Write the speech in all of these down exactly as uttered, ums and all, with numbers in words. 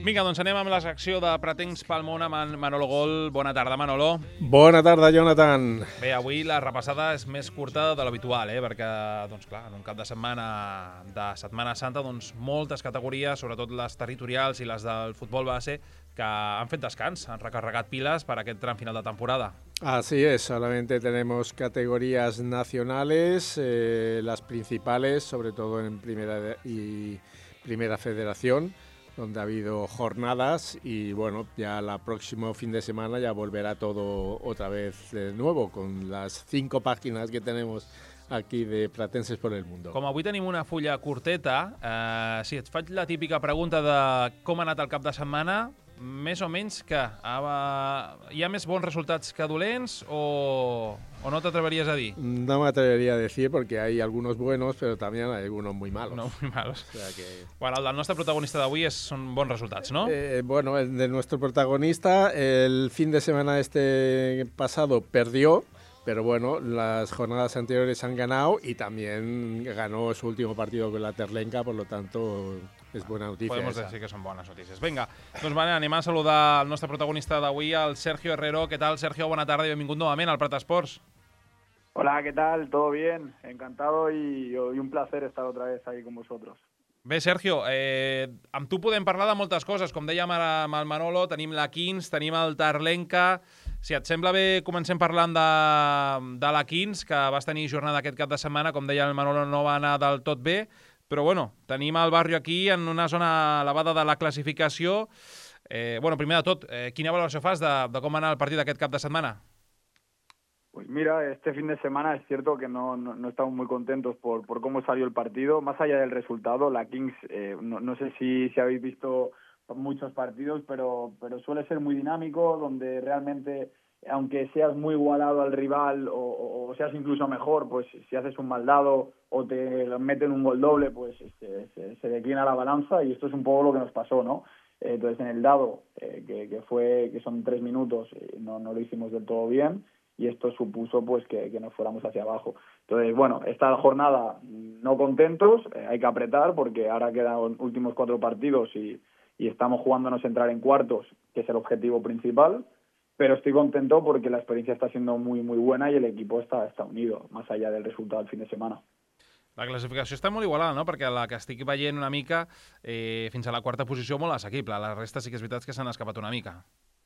Vinga, doncs anem amb la secció de Pretencs pel món amb en Manolo Gol. Bona tarda, Manolo. Bona tarda, Jonathan. Bé, avui la repassada és més curta de l'habitual, eh? perquè, doncs clar, en un cap de setmana de Setmana Santa, doncs moltes categories, sobretot les territorials i les del futbol base, que han fet descans, han recarregat piles para aquest tram final de temporada. Así es, solamente tenemos categorías nacionales, eh, las principales, sobre todo en Primera y Primera Federación, donde ha habido jornadas y bueno, ya el próximo fin de semana ya volverá todo otra vez de nuevo con las cinco páginas que tenemos aquí de Platenses por el mundo. Com avui tenim una fulla curteta, eh, si et faig la típica pregunta de com ha anat el cap de setmana, més o menys que hi ha més bons resultats que dolents o, o no t'atreveries a dir? No me atrevería a decir porque hay algunos buenos, pero también hay algunos muy malos. No, muy malos. O sea que... Bueno, el del nostre protagonista d'avui són bons resultats, ¿no? Eh, bueno, el de nuestro protagonista, el fin de semana este pasado perdió, pero bueno, las jornadas anteriores han ganado y también ganó su último partido con la Terlenca, por lo tanto és buena notícia. Podem esa. dir que són bones notícies. Vinga, doncs va, anem a saludar el nostre protagonista d'avui, el Sergio Herrero. ¿Qué tal, Sergio? Bona tarda i benvingut novament al Prat Esports. Hola, ¿qué tal? ¿Todo bien? Encantado y, y un placer estar otra vez ahí con vosotros. Bé, Sergio, eh, amb tu podem parlar de moltes coses. Com dèiem ara amb el Manolo, tenim la Quins, tenim el Terlenca. Si et sembla bé, comencem parlant de, de la Quins, que vas tenir jornada aquest cap de setmana. Com deia el Manolo, no va anar del tot bé. Però bueno, tenim el barri aquí en una zona elevada de la classificació. Eh, bueno, primer de tot, eh, quina valoració fas de, de com va anar el partit d'aquest cap de setmana? Pues mira, este fin de semana es cierto que no, no, no estamos muy contentos por, por cómo salió el partido. Más allá del resultado, la Kings, eh, no, no sé si, si habéis visto muchos partidos, pero, pero suele ser muy dinámico, donde realmente, aunque seas muy igualado al rival o, o seas incluso mejor, pues si haces un mal dado o te meten un gol doble, pues se, se, se declina la balanza y esto es un poco lo que nos pasó, ¿no? Eh, entonces en el dado, eh, que, que fue que son tres minutos, eh, no, no lo hicimos del todo bien y esto supuso pues que, que nos fuéramos hacia abajo. Entonces, bueno, esta jornada no contentos, eh, hay que apretar porque ahora quedan últimos cuatro partidos y, y estamos jugándonos a entrar en cuartos, que es el objetivo principal. Pero estoy contento porque la experiencia está siendo muy muy buena y el equipo está, està unido, más allá del resultado del fin de semana. La classificació està molt igualada, no? Perquè la que estic veient una mica eh, fins a la quarta posició molt assequible. La resta sí que és veritat que s'han escapat una mica.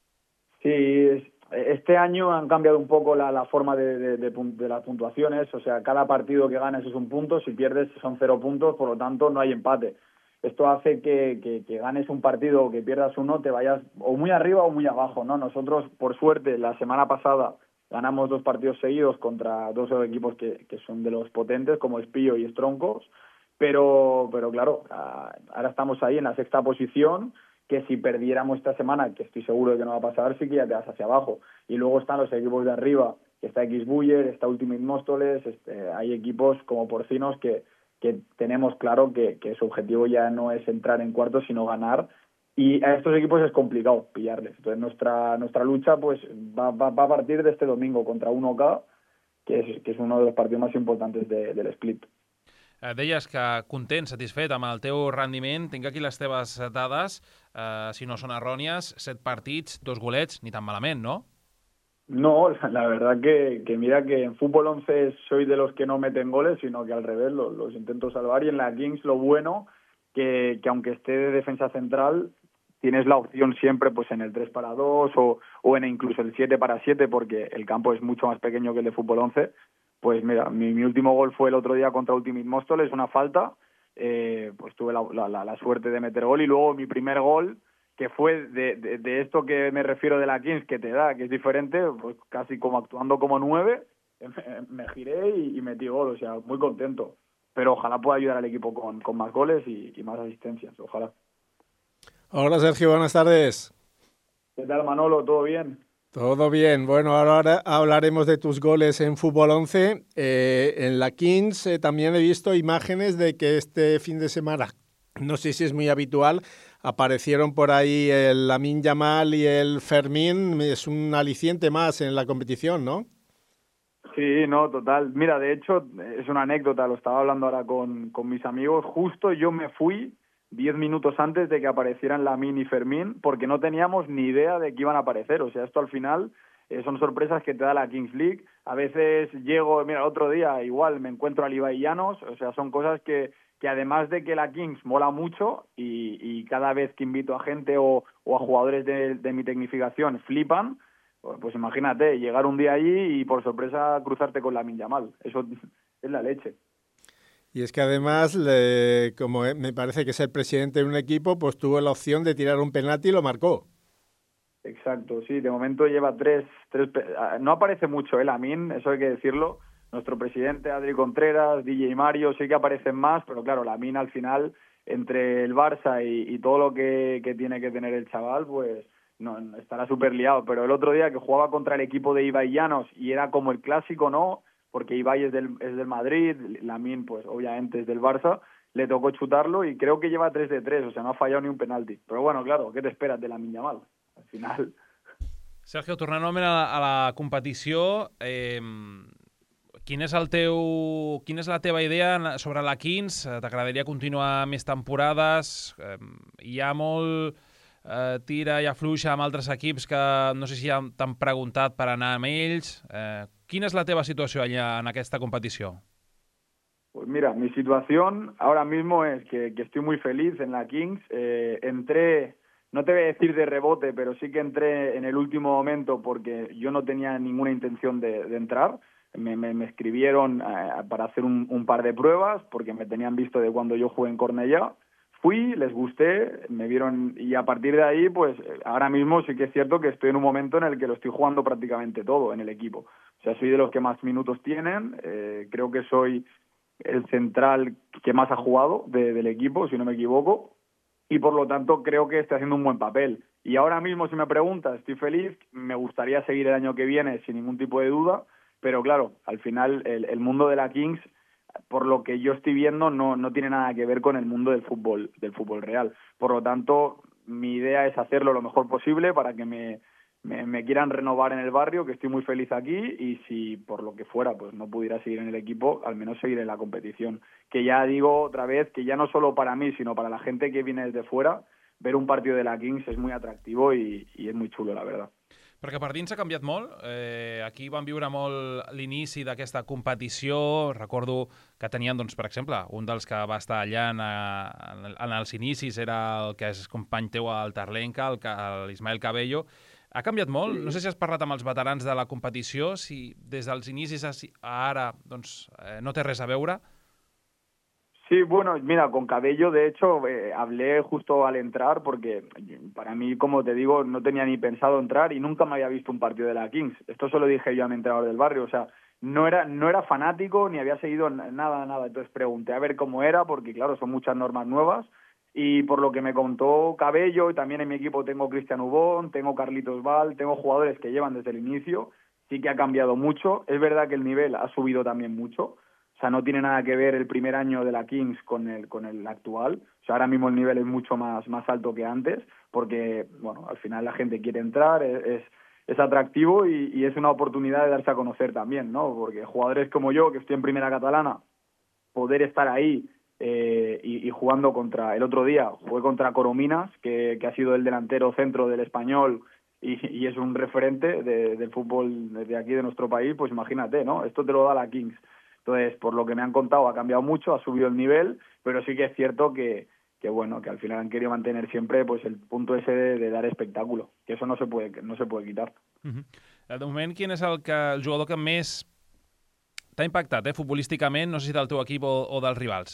Sí, este año han cambiado un poco la, la forma de, de, de, de las puntuaciones. O sea, cada partido que ganas es un punto, si pierdes son cero puntos, por lo tanto no hay empate. Esto hace que, que, que ganes un partido o que pierdas uno, te vayas o muy arriba o muy abajo, ¿no? Nosotros, por suerte, la semana pasada ganamos dos partidos seguidos contra dos equipos que, que son de los potentes, como Espillo y Estroncos, pero, pero claro, ahora estamos ahí en la sexta posición, que si perdiéramos esta semana, que estoy seguro de que no va a pasar, sí que ya te vas hacia abajo. Y luego están los equipos de arriba, que está X-Buller, está Ultimate Móstoles, este, hay equipos como Porcinos que que tenemos claro que, que su objetivo ya no es entrar en cuartos, sino ganar, y a estos equipos es complicado pillarles. Entonces nuestra nuestra lucha pues va, va, va a partir de este domingo contra uno K, que es, que es uno de los partidos más importantes de, del Split. Eh, deies que content, satisfet amb el teu rendiment. Tinc aquí les teves dades, eh, si no són errònies, set partits, dos golets, ni tan malament, no? No, la verdad que, que mira que en fútbol once soy de los que no meten goles, sino que al revés los, los intento salvar, y en la Kings lo bueno que, que aunque esté de defensa central tienes la opción siempre pues en el tres para dos o, o en incluso el siete para siete, porque el campo es mucho más pequeño que el de fútbol once. Pues mira, mi, mi último gol fue el otro día contra Ultimate Móstoles, una falta, eh, pues tuve la, la, la, la suerte de meter gol, y luego mi primer gol, que fue de, de, de esto que me refiero de la Kings, que te da, que es diferente, pues casi como actuando como nueve, me, me giré y, y metí gol, o sea, muy contento. Pero ojalá pueda ayudar al equipo con, con más goles y, y más asistencias, ojalá. Hola Sergio, buenas tardes. ¿Qué tal, Manolo? ¿Todo bien? Todo bien. Bueno, ahora hablaremos de tus goles en fútbol once. Eh, en la Kings eh, también he visto imágenes de que este fin de semana, no sé si es muy habitual, aparecieron por ahí el Lamine Yamal y el Fermín. Es un aliciente más en la competición, ¿no? Sí, no, total. Mira, de hecho, es una anécdota, lo estaba hablando ahora con, con mis amigos. Justo yo me fui diez minutos antes de que aparecieran Lamine y Fermín, porque no teníamos ni idea de que iban a aparecer. O sea, esto al final eh, son sorpresas que te da la Kings League. A veces llego, mira, otro día igual me encuentro al Ibai Llanos, o sea, son cosas que, que además de que la Kings mola mucho y, y cada vez que invito a gente o, o a jugadores de, de mi tecnificación flipan, pues imagínate, llegar un día allí y por sorpresa cruzarte con Lamine Yamal. Eso es la leche. Y es que además, le, como me parece que es el presidente de un equipo, pues tuvo la opción de tirar un penalti y lo marcó. Exacto, sí, de momento lleva tres, tres no aparece mucho, ¿eh, Lamine? Eso hay que decirlo. Nuestro presidente, Adri Contreras, D J Mario, sí que aparecen más, pero claro, Lamine al final, entre el Barça y, y todo lo que, que tiene que tener el chaval, pues no, estará súper liado. Pero el otro día que jugaba contra el equipo de Ibai Llanos y era como el clásico, ¿no? Porque Ibai es del, es del Madrid, Lamine pues obviamente es del Barça, le tocó chutarlo y creo que lleva tres de tres, o sea, no ha fallado ni un penalti. Pero bueno, claro, ¿qué te esperas de Lamine Yamal? Al final... Sergio, tornant novament a la, a la competició, eh, quin és el teu, quina és la teva idea sobre la Kings? T'agradaria continuar més temporades? Eh, hi ha molt eh, tira i afluixa amb altres equips que no sé si ja t'han preguntat per anar amb ells. Eh, quina és la teva situació allà en aquesta competició? Pues mira, mi situación ahora mismo es que, que estoy muy feliz en la Kings. Eh, entré, no te voy a decir de rebote, pero sí que entré en el último momento porque yo no tenía ninguna intención de, de entrar. Me, me, me escribieron eh, para hacer un, un par de pruebas porque me tenían visto de cuando yo jugué en Cornellá. Fui, les gusté, me vieron y a partir de ahí, pues ahora mismo sí que es cierto que estoy en un momento en el que lo estoy jugando prácticamente todo en el equipo. O sea, soy de los que más minutos tienen, eh, creo que soy el central que más ha jugado de, del equipo, si no me equivoco, y por lo tanto creo que estoy haciendo un buen papel. Y ahora mismo, si me preguntas, estoy feliz, me gustaría seguir el año que viene sin ningún tipo de duda, pero claro, al final el, el mundo de la Kings, por lo que yo estoy viendo, no, no tiene nada que ver con el mundo del fútbol, del fútbol real. Por lo tanto, mi idea es hacerlo lo mejor posible para que me, me, me quieran renovar en el barrio, que estoy muy feliz aquí, y si por lo que fuera pues no pudiera seguir en el equipo, al menos seguir en la competición. Que ya digo otra vez que ya no solo para mí, sino para la gente que viene desde fuera, ver un partido de la Kings es muy atractivo y, y es muy chulo, la verdad. Perquè per dins s'ha canviat molt. Eh, aquí vam viure molt l'inici d'aquesta competició. Recordo que tenien, doncs, per exemple, un dels que va estar allà en, en, en els inicis era el que és company teu al Tarlenca, l'Ismael Cabello. Ha canviat molt? No sé si has parlat amb els veterans de la competició, si des dels inicis a ara doncs, eh, no té res a veure. Sí, bueno, mira, con Cabello, de hecho, eh, hablé justo al entrar porque para mí, como te digo, no tenía ni pensado entrar y nunca me había visto un partido de la Kings. Esto se lo dije yo a mi entrenador del barrio, o sea, no era, no era fanático ni había seguido nada, nada. Entonces pregunté a ver cómo era porque, claro, son muchas normas nuevas y por lo que me contó Cabello, y también en mi equipo tengo Cristian Ubón, tengo Carlitos Val, tengo jugadores que llevan desde el inicio, sí que ha cambiado mucho. Es verdad que el nivel ha subido también mucho. O sea, no tiene nada que ver el primer año de la Kings con el con el actual. O sea, ahora mismo el nivel es mucho más más alto que antes, porque, bueno, al final la gente quiere entrar, es, es, es atractivo y, y es una oportunidad de darse a conocer también, ¿no? Porque jugadores como yo, que estoy en primera catalana, poder estar ahí eh, y, y jugando contra, el otro día jugué contra Corominas, que, que ha sido el delantero centro del Español y, y es un referente de, del fútbol de aquí de nuestro país, pues imagínate, ¿no? Esto te lo da la Kings. Entonces, por lo que me han contado, ha cambiado mucho, ha subido el nivel, pero sí que es cierto que, que bueno, que al final han querido mantener siempre pues el punto ese de, de dar espectáculo, que eso no se puede, no se puede quitar. Uh-huh. De moment, quin és el, que, el jugador que més t'ha impactat, eh, futbolísticament, no sé si del teu equip o, o dels rivals?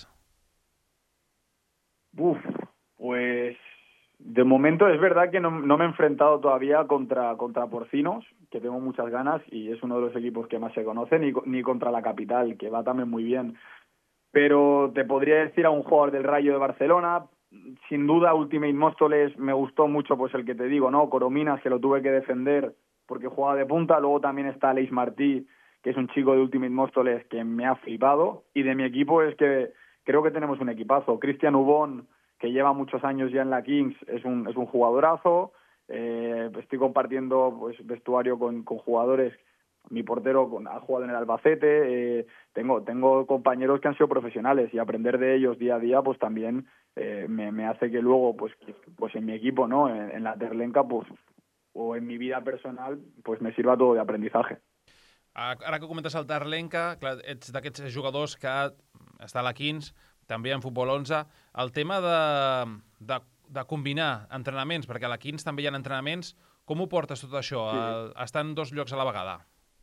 Uf, pues de momento es verdad que no, no me he enfrentado todavía contra, contra Porcinos, que tengo muchas ganas y es uno de los equipos que más se conocen, ni, ni contra la Capital, que va también muy bien. Pero te podría decir a un jugador del Rayo de Barcelona, sin duda Ultimate Móstoles me gustó mucho, pues el que te digo, ¿no? Corominas, que lo tuve que defender porque jugaba de punta. Luego también está Aleix Martí, que es un chico de Ultimate Móstoles que me ha flipado. Y de mi equipo es que creo que tenemos un equipazo. Cristian Ubón, que lleva muchos años ya en la Kings, es un, es un jugadorazo. Eh, estoy compartiendo pues vestuario con, con jugadores mi portero ha jugado en el Albacete, eh, tengo tengo compañeros que han sido profesionales y aprender de ellos día a día pues también eh, me, me hace que luego pues pues en mi equipo, ¿no? En, en la Terlenca pues o en mi vida personal pues me sirva todo de aprendizaje. Ara que comentes el Terlenca, clar, ets d'aquests jugadors que està a la quinze, també en futbol onze, el tema de, de, de combinar entrenaments, perquè a la quinze també hi ha entrenaments, com ho portes tot això, sí. el, estar en dos llocs a la vegada?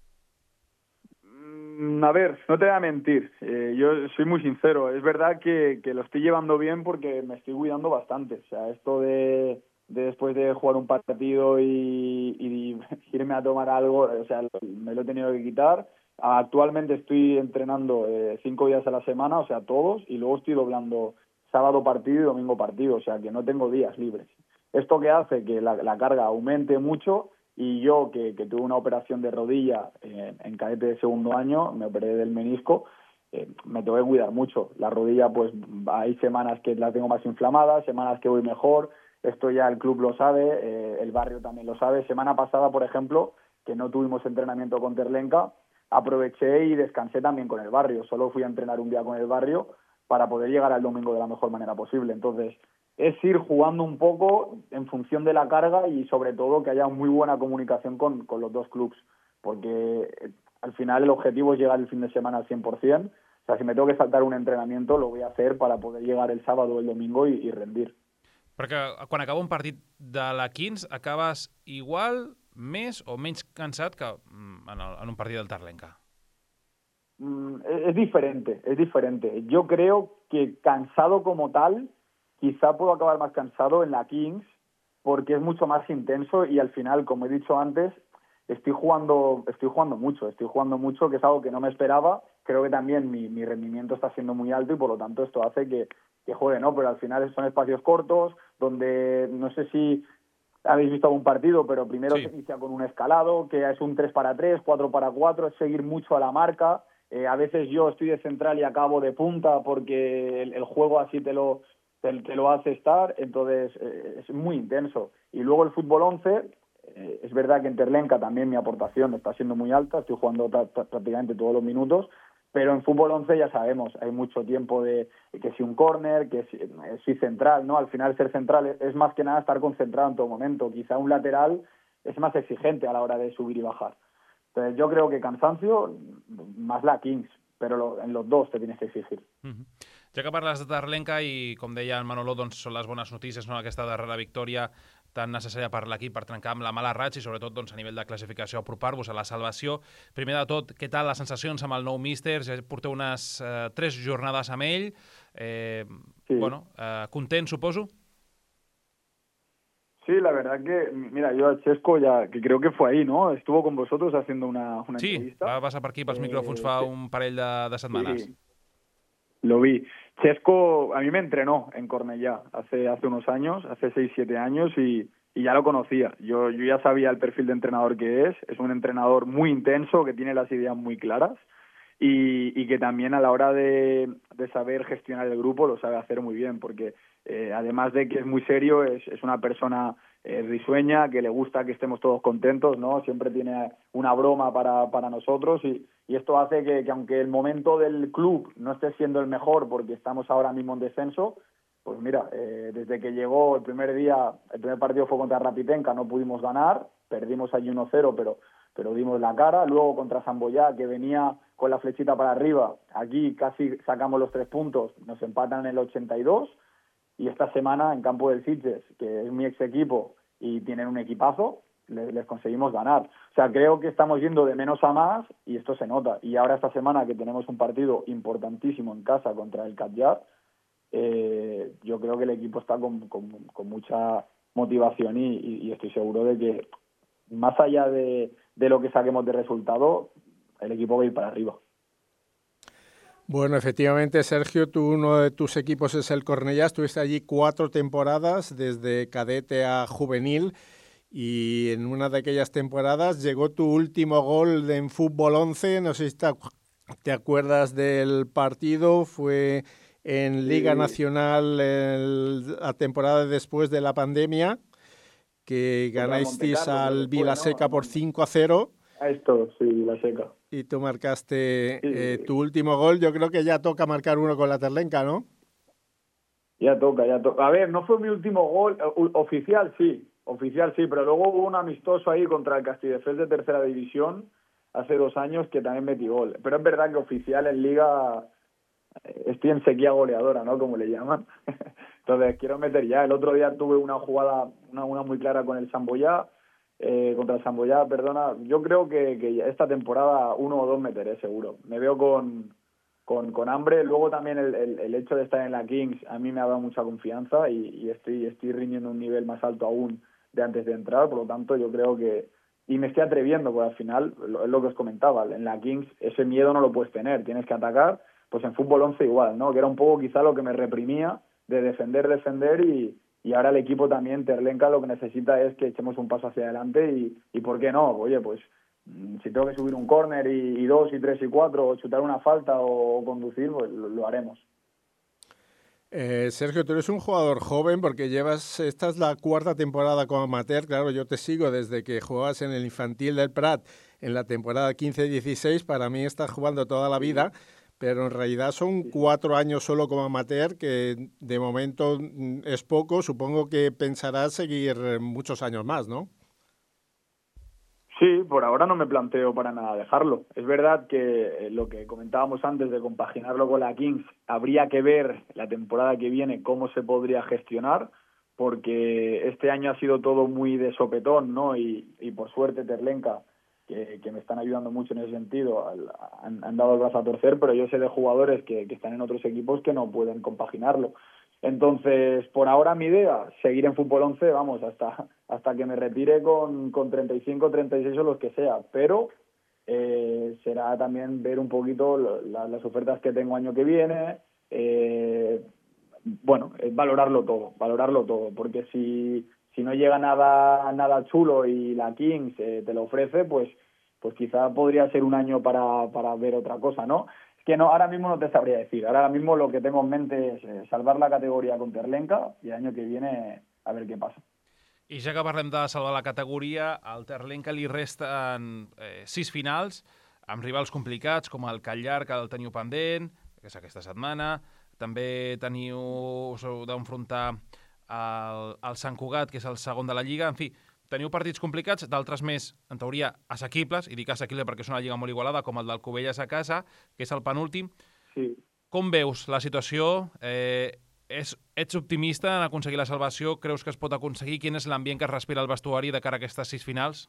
A ver, no te voy a mentir, eh, yo soy muy sincero, es verdad que, que lo estoy llevando bien porque me estoy cuidando bastante, o sea, esto de... de después de jugar un partido y, y irme a tomar algo, o sea, me lo he tenido que quitar. Actualmente estoy entrenando eh, cinco días a la semana, o sea, todos, y luego estoy doblando sábado partido y domingo partido, o sea, que no tengo días libres. Esto que hace que la, la carga aumente mucho y yo, que, que tuve una operación de rodilla eh, en cadete de segundo año, me operé del menisco, eh, me tengo que cuidar mucho. La rodilla, pues, hay semanas que la tengo más inflamada, semanas que voy mejor. Esto ya el club lo sabe, eh, el barrio también lo sabe. Semana pasada, por ejemplo, que no tuvimos entrenamiento con Terlenca, aproveché y descansé también con el barrio. Solo fui a entrenar un día con el barrio para poder llegar al domingo de la mejor manera posible. Entonces, es ir jugando un poco en función de la carga y sobre todo que haya muy buena comunicación con, con los dos clubs, porque al final el objetivo es llegar el fin de semana al cien por cien. O sea, si me tengo que saltar un entrenamiento, lo voy a hacer para poder llegar el sábado o el domingo y, y rendir. Perquè quan acaba un partit de la quinze acabes igual, més o menys cansat que en, el, en un partit del Terlenca. Mm, es diferente, es diferente. Yo creo que cansado como tal, quizá puedo acabar más cansado en la quinze porque es mucho más intenso y al final, como he dicho antes, estoy jugando, estoy jugando mucho, estoy jugando mucho, que es algo que no me esperaba. Creo que también mi, mi rendimiento está siendo muy alto y por lo tanto esto hace que que juegue, ¿no? Pero al final son espacios cortos, donde no sé si habéis visto algún partido, pero primero sí. Se inicia con un escalado, que es un tres para tres, cuatro para cuatro, es seguir mucho a la marca. Eh, a veces yo estoy de central y acabo de punta porque el, el juego así te lo, te, te lo hace estar, entonces eh, es muy intenso. Y luego el fútbol once, eh, es verdad que en Terlenca también mi aportación está siendo muy alta, estoy jugando prácticamente todos los minutos, pero en fútbol once ya sabemos, hay mucho tiempo de que si un córner, que si, si central, ¿no? Al final ser central es, es más que nada estar concentrado en todo momento. Quizá un lateral es más exigente a la hora de subir y bajar. Entonces yo creo que cansancio, más la quinze, però lo, en los dos te tienes que exigir. Mm-hmm. Ja que parles de Terlenca i, com deia en Manolo, doncs són les bones notícies, no? Aquesta darrera victòria tan necessària per l'equip per trencar amb la mala ratxa i sobretot doncs, a nivell de classificació apropar-vos a la salvació. Primer de tot, què tal les sensacions amb el nou míster? Ja porteu unes eh, tres jornades amb ell. Eh, sí. Bueno, eh, content, suposo? Sí, la verdad que, mira, yo a Chesco ya, que creo que fue ahí, ¿no? Estuvo con vosotros haciendo una, una sí, entrevista. Sí, va passar per aquí, pels eh, micròfons, fa sí. un parell de, de setmanes. Sí, lo vi. Chesco a mí me entrenó en Cornellá hace, hace unos años, hace seis, siete años, y, y ya lo conocía. Yo, yo ya sabía el perfil de entrenador que es. Es un entrenador muy intenso, que tiene las ideas muy claras y, y que también a la hora de, de saber gestionar el grupo lo sabe hacer muy bien, porque eh, además de que es muy serio, es, es una persona eh, risueña, que le gusta que estemos todos contentos, ¿no? Siempre tiene una broma para, para nosotros y, y esto hace que, que aunque el momento del club no esté siendo el mejor porque estamos ahora mismo en descenso, pues mira, eh, desde que llegó el primer día, el primer partido fue contra Rapitenca, no pudimos ganar, perdimos allí uno cero, pero, pero dimos la cara. Luego contra Samboyá, que venía con la flechita para arriba, aquí casi sacamos los tres puntos, nos empatan en el ochenta y dos, y esta semana en campo del Sitges, que es mi ex equipo y tienen un equipazo, les, les conseguimos ganar. O sea, creo que estamos yendo de menos a más y esto se nota. Y ahora esta semana que tenemos un partido importantísimo en casa contra el Catllar, eh, yo creo que el equipo está con, con, con mucha motivación y, y, y estoy seguro de que más allá de, de lo que saquemos de resultado, el equipo va a ir para arriba. Bueno, efectivamente, Sergio, tú uno de tus equipos es el Cornellá, estuviste allí cuatro temporadas, desde cadete a juvenil, y en una de aquellas temporadas llegó tu último gol en fútbol once, no sé si te, te acuerdas del partido, fue en Liga sí. Nacional el, la temporada después de la pandemia, que ganasteis al Vilaseca por cinco a cero. Esto, sí, la seca. Y tú marcaste Sí, eh, tu último gol. Yo creo que ya toca marcar uno con la Terlenca, ¿no? ya toca, ya toca. A ver, no fue mi último gol, uh, oficial sí, oficial sí, pero luego hubo un amistoso ahí contra el Castelldefels de tercera división hace dos años que también metí gol. Pero es verdad que oficial en Liga eh, estoy en sequía goleadora, ¿no? Como le llaman. Entonces quiero meter ya. El otro día tuve una jugada, una, una muy clara con el Samboyá, eh, contra el Samboyá, perdona. Yo creo que, que esta temporada uno o dos meteré seguro. Me veo con, con, con hambre. Luego también el, el, el hecho de estar en la Kings a mí me ha dado mucha confianza y, y estoy, estoy rindiendo un nivel más alto aún de antes de entrar. Por lo tanto, yo creo que... Y me estoy atreviendo, porque al final, es lo que os comentaba, en la Kings ese miedo no lo puedes tener. Tienes que atacar, pues en fútbol once igual, ¿no? Que era un poco quizá lo que me reprimía de defender, defender y, y ahora el equipo también, Terlenca, lo que necesita es que echemos un paso hacia adelante y, y ¿por qué no? Oye, pues si tengo que subir un córner y, y dos y tres y cuatro o chutar una falta o, o conducir, pues lo, lo haremos. Eh, Sergio, tú eres un jugador joven porque llevas, esta es la cuarta temporada como amateur, claro, yo te sigo desde que jugabas en el infantil del Prat en la temporada quince dieciséis, para mí estás jugando toda la vida, pero en realidad son cuatro años solo como amateur, que de momento es poco, supongo que pensarás seguir muchos años más, ¿no? Sí, por ahora no me planteo para nada dejarlo. Es verdad que lo que comentábamos antes de compaginarlo con la Kings, habría que ver la temporada que viene cómo se podría gestionar, porque este año ha sido todo muy de sopetón, ¿no? Y, y por suerte Terlenca, que, que me están ayudando mucho en ese sentido, han, han dado el brazo a torcer, pero yo sé de jugadores que, que están en otros equipos que no pueden compaginarlo. Entonces, por ahora mi idea, seguir en fútbol once, vamos, hasta hasta que me retire con, con treinta y cinco, treinta y seis o los que sea, pero eh, será también ver un poquito la, las ofertas que tengo año que viene, eh, bueno, es valorarlo todo, valorarlo todo, porque si, si no llega nada nada chulo y la Kings eh, te lo ofrece, pues pues quizá podría ser un año para, para ver otra cosa, ¿no? Que no, ahora mismo no te sabría decir. Ahora mismo lo que tengo en mente es eh, salvar la categoria con Terlenca y el año que viene a ver què passa. I ja que parlem de salvar la categoria, al Terlenca li resten eh, sis finals amb rivals complicats com el Catllar, que el teniu pendent, que és aquesta setmana. També teniu, us heu d'enfrontar al, al Sant Cugat, que és el segon de la Lliga. En fi, teniu partits complicats, d'altres més, en teoria, assequibles, i dic assequible perquè és una lliga molt igualada, com el del Cubelles a casa, que és el penúltim. Sí. Com veus la situació? Eh, és, ets optimista en aconseguir la salvació? Creus que es pot aconseguir? Quin és l'ambient que es respira al vestuari de cara a aquestes sis finals?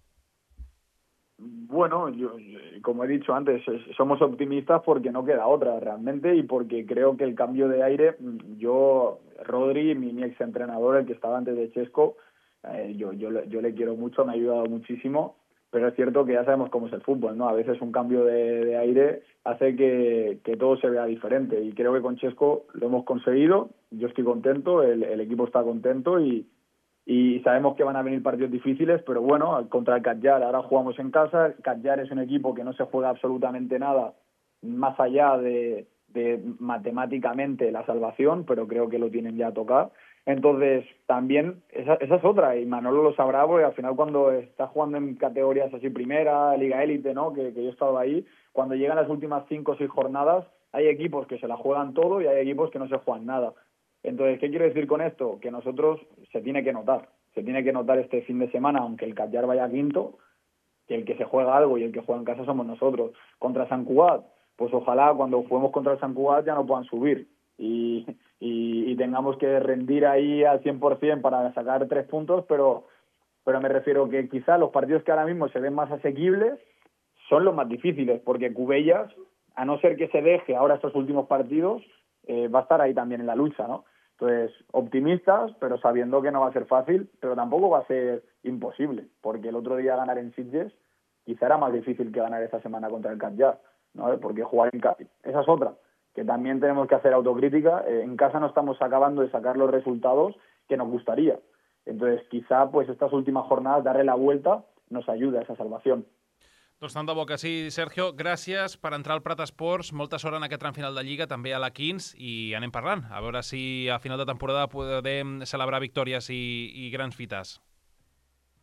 Bueno, yo, como he dicho antes, somos optimistas porque no queda otra realmente y porque creo que el cambio de aire, yo, Rodri, mi, mi exentrenador, el que estaba antes de Chesco, eh, yo, yo, yo le quiero mucho, me ha ayudado muchísimo, pero es cierto que ya sabemos cómo es el fútbol, ¿no? A veces un cambio de, de aire hace que, que todo se vea diferente y creo que con Chesco lo hemos conseguido, yo estoy contento, el, el equipo está contento y y sabemos que van a venir partidos difíciles, pero bueno, contra el Catllar ahora jugamos en casa. El Catllar es un equipo que no se juega absolutamente nada más allá de, de matemáticamente la salvación, pero creo que lo tienen ya a tocar. Entonces, también, esa, esa es otra, y Manolo lo sabrá, porque al final cuando estás jugando en categorías así primera, Liga Élite, ¿no? que, que yo he estado ahí, cuando llegan las últimas cinco o seis jornadas, hay equipos que se la juegan todo y hay equipos que no se juegan nada. Entonces, ¿qué quiero decir con esto? Que nosotros se tiene que notar, se tiene que notar este fin de semana, aunque el Catllar vaya quinto, que el que se juega algo y el que juega en casa somos nosotros. Contra Sant Cugat, pues ojalá cuando juguemos contra el Sant Cugat ya no puedan subir y, y, y tengamos que rendir ahí al cien por ciento para sacar tres puntos, pero, pero me refiero que quizá los partidos que ahora mismo se ven más asequibles son los más difíciles, porque Cubellas, a no ser que se deje ahora estos últimos partidos, Eh, va a estar ahí también en la lucha, ¿no? Entonces, optimistas, pero sabiendo que no va a ser fácil, pero tampoco va a ser imposible, porque el otro día ganar en Sitges quizá era más difícil que ganar esta semana contra el Catllar, ¿no? Porque jugar en casa, esa es otra, que también tenemos que hacer autocrítica. Eh, en casa no estamos acabando de sacar los resultados que nos gustaría. Entonces, quizá pues estas últimas jornadas, darle la vuelta, nos ayuda a esa salvación. Doncs tant de bo que sí, Sergio. Gràcies per entrar al Prat Esports. Molta sort en aquest tram final de Lliga, també a la Kings, i anem parlant. A veure si a final de temporada podem celebrar victòries i, i grans fites.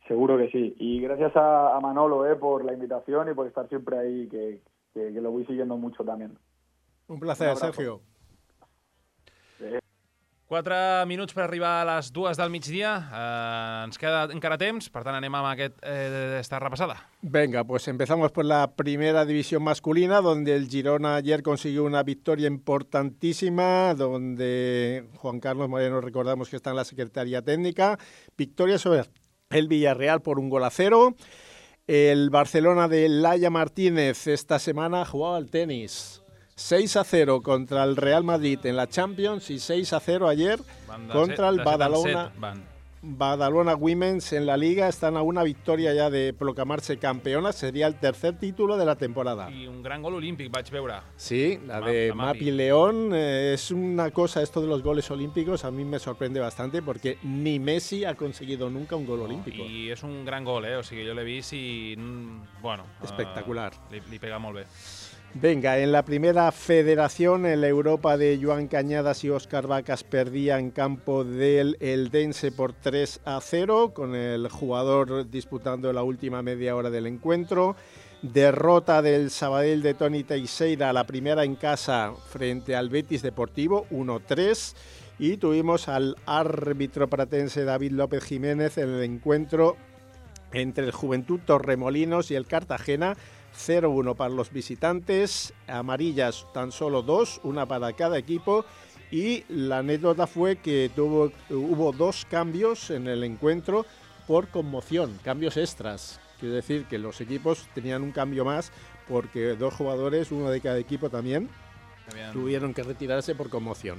Seguro que sí. Y gracias a, a Manolo eh, por la invitación y por estar siempre ahí, que, que, que lo voy siguiendo mucho también. Un placer, Un Sergio. Eh. Quatre minuts per arribar a les dues del migdia. Eh, ens queda encara temps, per tant anem amb aquest, eh, esta repasada. Venga, pues empezamos por la primera división masculina, donde el Girona ayer consiguió una victoria importantísima, donde Juan Carlos Moreno, recordamos que está en la Secretaría Técnica. Victoria sobre el Villarreal por un gol a cero. El Barcelona de Laia Martínez esta semana jugaba al tenis. seis a cero contra el Real Madrid en la Champions y seis a cero ayer contra el Badalona, Badalona Women's en la Liga. Están a una victoria ya de proclamarse campeona. Sería el tercer título de la temporada. Y un gran gol olímpic, vaig veure. Sí, la de Mapi León. Eh, es una cosa, esto de los goles olímpicos, a mí me sorprende bastante porque ni Messi ha conseguido nunca un gol no, olímpico. I és un gran gol, eh? O sigui, jo l'he vist i... Bueno, espectacular. Uh, li, li pega molt bé. Venga, en la primera federación, en la Europa de Joan Cañadas y Óscar Vacas perdía en campo del Eldense por tres a cero, con el jugador disputando la última media hora del encuentro. Derrota del Sabadell de Toni Teixeira, la primera en casa frente al Betis Deportivo, uno tres. Y tuvimos al árbitro pratense David López Jiménez en el encuentro entre el Juventud Torremolinos y el Cartagena, cero uno para los visitantes, amarillas tan solo dos, una para cada equipo, y la anécdota fue que tuvo, hubo dos cambios en el encuentro por conmoción, cambios extras, quiere decir que los equipos tenían un cambio más porque dos jugadores, uno de cada equipo también, Bien. tuvieron que retirarse por conmoción.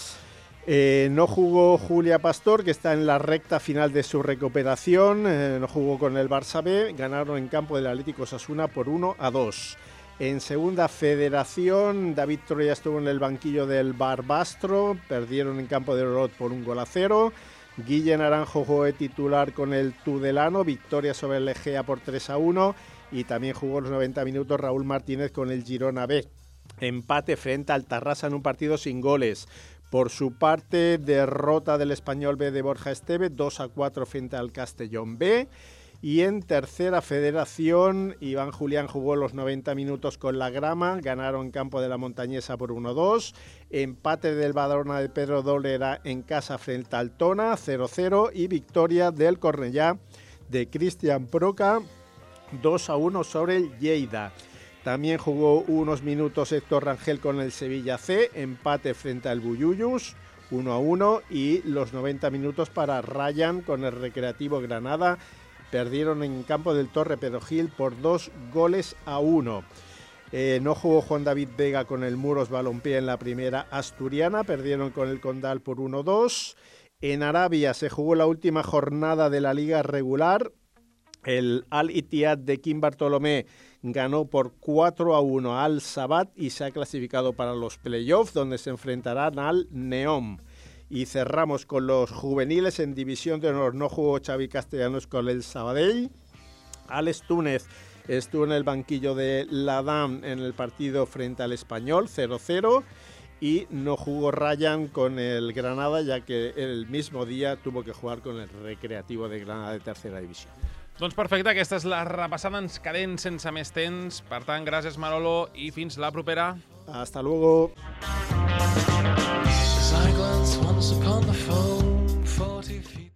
Eh, no jugó Julia Pastor, que está en la recta final de su recuperación, eh, no jugó con el Barça B, ganaron en campo del Atlético Osasuna por uno a dos. En segunda federación, David Troya estuvo en el banquillo del Barbastro, perdieron en campo de Olot por un gol a cero. Guille Naranjo jugó de titular con el Tudelano, victoria sobre el Egea por tres a uno, y también jugó los noventa minutos Raúl Martínez con el Girona B. Empate frente al Tarrasa en un partido sin goles. Por su parte, derrota del Español B de Borja Esteve, dos a cuatro frente al Castellón B. Y en tercera federación, Iván Julián jugó los noventa minutos con la Grama, ganaron en campo de la Montañesa por uno a dos. Empate del Badalona de Pedro Dolera en casa frente al Tona, cero cero. Y victoria del Cornellá de Cristian Proca, dos a uno sobre el Lleida. También jugó unos minutos Héctor Rangel con el Sevilla C, empate frente al Buyuyus, uno a uno, y los noventa minutos para Ryan con el Recreativo Granada. Perdieron en campo del Torre Pedro Gil por dos goles a uno. Eh, no jugó Juan David Vega con el Muros Balompié en la primera asturiana, perdieron con el Condal por uno a dos. En Arabia se jugó la última jornada de la liga regular. El Al-Ittihad de Kim Bartolomé ganó por cuatro a uno al Sabat y se ha clasificado para los playoffs, donde se enfrentarán al Neom. Y cerramos con los juveniles en División de Honor. No jugó Xavi Castellanos con el Sabadell. Alex Túnez estuvo en el banquillo de Ladam en el partido frente al Español, cero cero. Y no jugó Ryan con el Granada, ya que el mismo día tuvo que jugar con el Recreativo de Granada de tercera división. Doncs perfecte, aquesta és la repassada, ens quedem sense més temps. Per tant, gràcies Manolo i fins la propera. Hasta luego. As I glance once upon the phone, forty feet